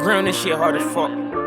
Ground this shit hard as fuck.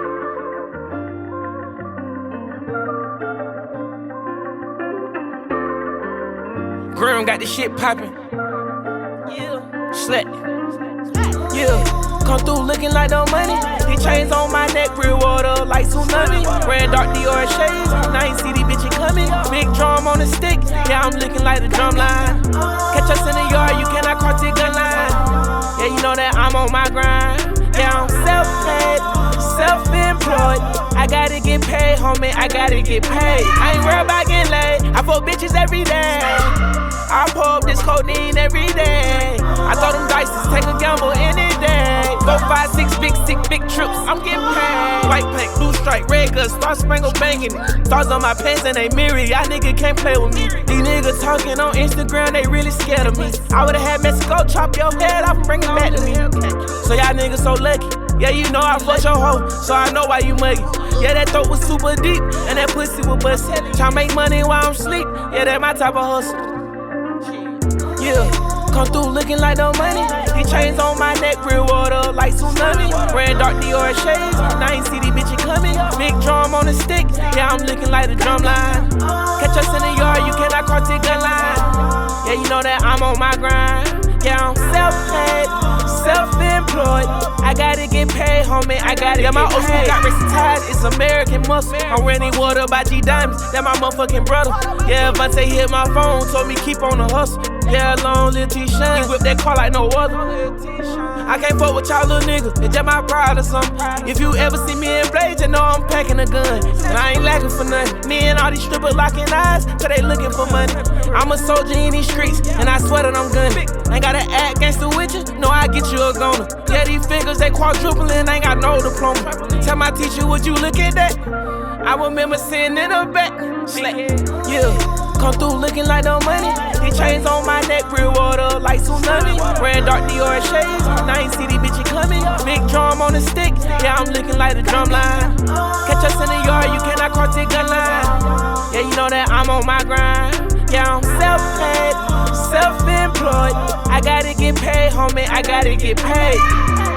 Ground got this shit poppin'. Yeah. Slut. Yeah. Come through looking like no money. These chains on my neck, real water like tsunami. Red dark Dior shades. Now you see these bitches coming. Big drum on the stick. Yeah, I'm looking like the drum line. Catch us in the yard, you cannot cross the gun line. Yeah, you know that I'm on my grind. Yeah, I'm self-paid, self-employed. I gotta get paid, homie, I gotta get paid. I ain't worried about getting laid. I fuck bitches every day. I pour up this codeine every day. I throw them dices, take a gamble any day. 4, 5, 6, big trips, I'm getting paid. White paint, blue stripe, red guts, star spangled banging it. Stars on my pants and they mirror, y'all niggas can't play with me. These niggas talking on Instagram, they really scared of me. I would've had Mexico chop your head off and bring it back to me. So y'all niggas so lucky. Yeah, you know I fucked your hoe, so I know why you muggy. Yeah, that throat was super deep, and that pussy was busted. Tryna make money while I'm asleep, yeah, that my type of hustle. Yeah, come through looking like no money. These chains on my neck, real water like tsunami. Red dark Dior shades, now you see these bitches coming. Big drum on the stick, yeah, I'm looking like the drum line. Catch us in the yard, you cannot cross the gun line. Yeah, you know that I'm on my grind. Yeah, I'm self-paid, self-employed. I gotta get paid, homie, I gotta get paid. Yeah, my old school got racing ties, it's American muscle. I'm running water by G Diamonds, that my motherfucking brother. Yeah, Vontae hit my phone, told me keep on the hustle. Yeah, long Lil T-Shine, he whip that car like no other. I can't fuck with y'all little niggas, it's just my pride or something. If you ever see me in Blaze, you know I'm packing a gun. And I ain't lacking for nothing. Me and all these strippers locking eyes, cause they looking for money. I'm a soldier in these streets, and I swear that I'm gunning. Ain't gotta act gangsta with you, no, I get you a goner. Yeah, these figures, they quadrupling, ain't got no diploma. Tell my teacher, would you look at that? I remember sitting in the back. Yeah, come through looking like no money. These chains on my neck, real water like tsunami. Red dark Dior shades, now you see these bitches coming. Big drum on the stick, yeah, I'm looking like the drum line. Catch us in the yard, you cannot cross the gun line. Yeah, you know that I'm on my grind. Yeah, I'm self-paid, self-employed. I gotta get paid, homie, I gotta get paid.